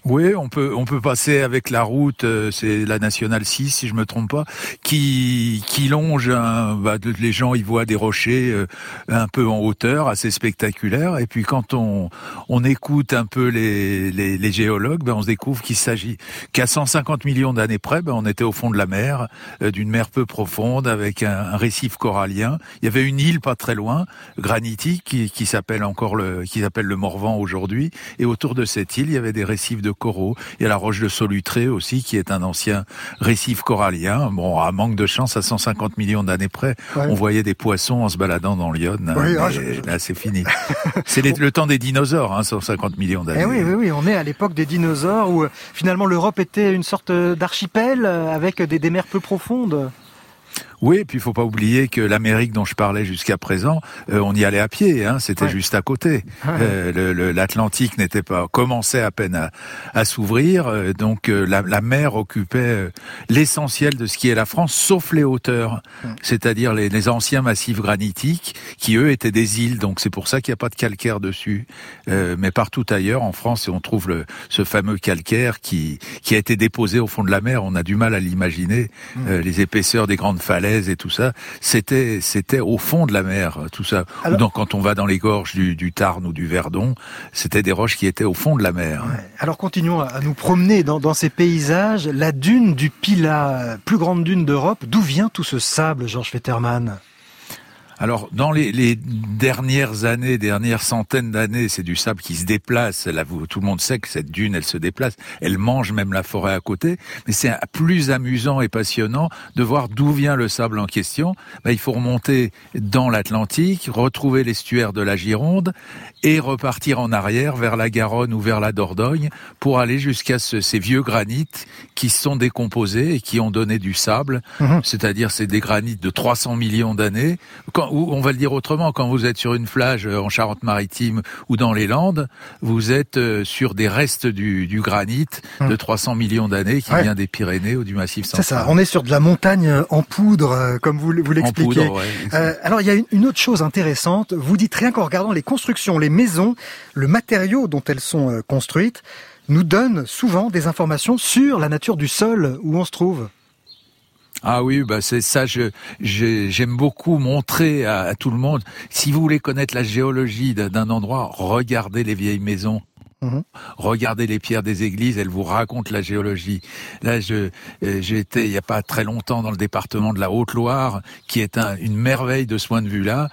Oui, on peut passer avec la route, c'est la nationale 6 si je me trompe pas, qui longe les gens y voient des rochers un peu en hauteur, assez spectaculaires, et puis quand on écoute un peu les géologues, on se découvre qu'il s'agit qu'à 150 millions d'années près, on était au fond de la mer, d'une mer peu profonde avec un récif corallien. Il y avait une île pas très loin, granitique, qui s'appelle le Morvan aujourd'hui, et autour de cette île, il y avait des récifs de coraux. Il y a la roche de Solutré aussi, qui est un ancien récif corallien. Bon, à manque de chance, à 150 millions d'années près, on voyait des poissons en se baladant dans l'Yonne. Oui, là, c'est fini. C'est le temps des dinosaures, 150 millions d'années. Oui, on est à l'époque des dinosaures où finalement l'Europe était une sorte d'archipel avec des mers peu profondes. Oui, et puis il faut pas oublier que l'Amérique dont je parlais jusqu'à présent, on y allait à pied, c'était juste à côté. L'Atlantique commençait à peine à s'ouvrir, donc la mer occupait l'essentiel de ce qui est la France, sauf les hauteurs, c'est-à-dire les anciens massifs granitiques, qui eux étaient des îles, donc c'est pour ça qu'il n'y a pas de calcaire dessus. Mais partout ailleurs, en France, on trouve ce fameux calcaire qui a été déposé au fond de la mer. On a du mal à l'imaginer, les épaisseurs des grandes falaises et tout ça, c'était au fond de la mer, tout ça. Alors, donc quand on va dans les gorges du Tarn ou du Verdon, c'était des roches qui étaient au fond de la mer. Ouais. Alors continuons à nous promener dans ces paysages. La dune du Pilat, plus grande dune d'Europe, d'où vient tout ce sable, Georges Fetterman ? Alors, dans les dernières centaines d'années, c'est du sable qui se déplace. Là, tout le monde sait que cette dune, elle se déplace. Elle mange même la forêt à côté. Mais c'est plus amusant et passionnant de voir d'où vient le sable en question. Il faut remonter dans l'Atlantique, retrouver l'estuaire de la Gironde et repartir en arrière vers la Garonne ou vers la Dordogne pour aller jusqu'à ces vieux granites qui se sont décomposés et qui ont donné du sable. C'est-à-dire, c'est des granites de 300 millions d'années. Ou on va le dire autrement, quand vous êtes sur une plage en Charente-Maritime ou dans les Landes, vous êtes sur des restes du granit de 300 millions d'années qui vient des Pyrénées ou du Massif central. C'est ça, on est sur de la montagne en poudre, comme vous l'expliquez. En poudre, alors il y a une autre chose intéressante, vous dites rien qu'en regardant les constructions, les maisons, le matériau dont elles sont construites, nous donne souvent des informations sur la nature du sol où on se trouve. Ah oui, c'est ça. J'aime beaucoup montrer à tout le monde. Si vous voulez connaître la géologie d'un endroit, regardez les vieilles maisons. Regardez les pierres des églises, elles vous racontent la géologie. Là, j'ai été il y a pas très longtemps dans le département de la Haute-Loire, qui est une merveille de ce point de vue-là,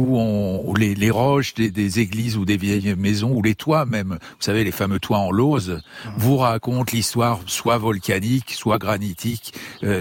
où les roches des églises ou des vieilles maisons, ou les toits même, vous savez, les fameux toits en lauze, vous racontent l'histoire soit volcanique, soit granitique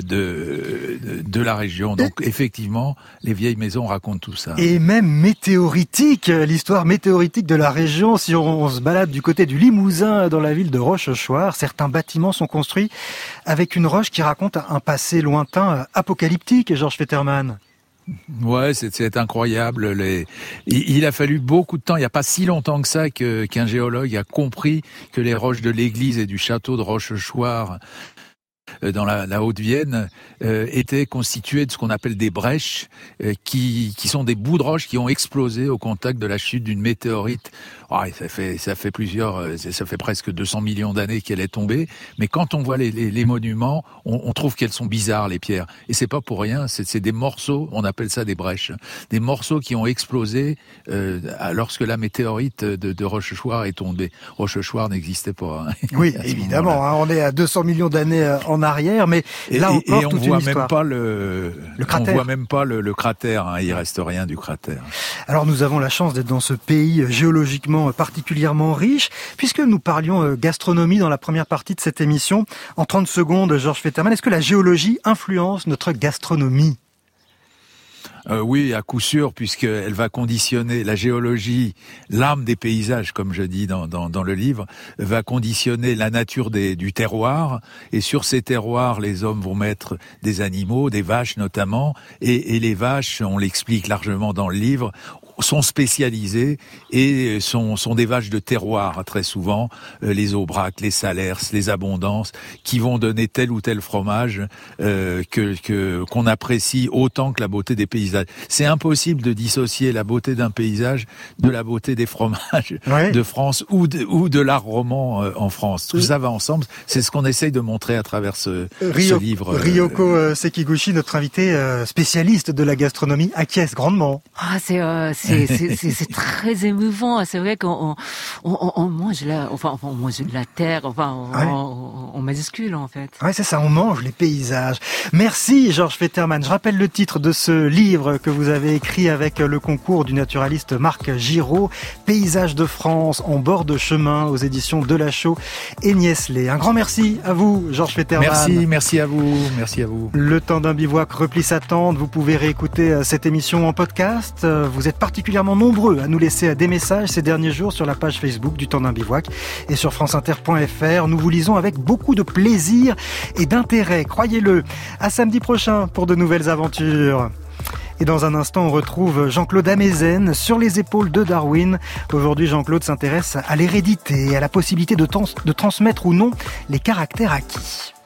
de la région. Donc effectivement, les vieilles maisons racontent tout ça. Et même météoritique, l'histoire météoritique de la région, si on se balade du côté du Limousin, dans la ville de Rochechouart, certains bâtiments sont construits avec une roche qui raconte un passé lointain, apocalyptique, Georges Fetterman. Ouais, c'est incroyable. Il a fallu beaucoup de temps, il n'y a pas si longtemps que ça qu'un géologue a compris que les roches de l'église et du château de Rochechouart dans la Haute-Vienne étaient constituées de ce qu'on appelle des brèches qui sont des bouts de roche qui ont explosé au contact de la chute d'une météorite. Ça fait presque 200 millions d'années qu'elle est tombée, mais quand on voit les monuments, on trouve qu'elles sont bizarres, les pierres. Et c'est pas pour rien, c'est des morceaux, on appelle ça des brèches, des morceaux qui ont explosé lorsque la météorite de Rochechouart est tombée. Rochechouart n'existait pas. Oui, évidemment, on est à 200 millions d'années en arrière, mais là encore, toute une histoire. On voit même pas le cratère, il reste rien du cratère. Alors nous avons la chance d'être dans ce pays géologiquement particulièrement riche, puisque nous parlions gastronomie dans la première partie de cette émission. En 30 secondes, Georges Fetterman, est-ce que la géologie influence notre gastronomie ? Oui, à coup sûr, puisqu'elle va conditionner la géologie, l'âme des paysages, comme je dis dans le livre, va conditionner la nature du terroir. Et sur ces terroirs, les hommes vont mettre des animaux, des vaches notamment. Et les vaches, on l'explique largement dans le livre, sont spécialisés et sont des vaches de terroir très souvent, les Aubrac, les Salers, les Abondances, qui vont donner tel ou tel fromage qu'on apprécie autant que la beauté des paysages. C'est impossible de dissocier la beauté d'un paysage de la beauté des fromages de France ou de l'art roman en France. Tout ça va ensemble. C'est ce qu'on essaye de montrer à travers ce livre. Ryoko Sekiguchi, notre invité spécialiste de la gastronomie, acquiesce grandement. Ah, c'est très émouvant. C'est vrai qu'on mange on mange de la terre, on majuscule en fait. Ouais, c'est ça, on mange les paysages. Merci Georges Fetterman. Je rappelle le titre de ce livre que vous avez écrit avec le concours du naturaliste Marc Giraud, Paysages de France en bord de chemin, aux éditions Delachaux et Niestlé. Un grand merci à vous Georges Fetterman. Merci à vous. Le temps d'un bivouac replie sa tente. Vous pouvez réécouter cette émission en podcast. Vous êtes particulièrement nombreux à nous laisser des messages ces derniers jours sur la page Facebook du temps d'un bivouac et sur franceinter.fr. Nous vous lisons avec beaucoup de plaisir et d'intérêt, croyez-le. À samedi prochain pour de nouvelles aventures. Et dans un instant, on retrouve Jean-Claude Amezen sur les épaules de Darwin. Aujourd'hui, Jean-Claude s'intéresse à l'hérédité et à la possibilité de transmettre ou non les caractères acquis.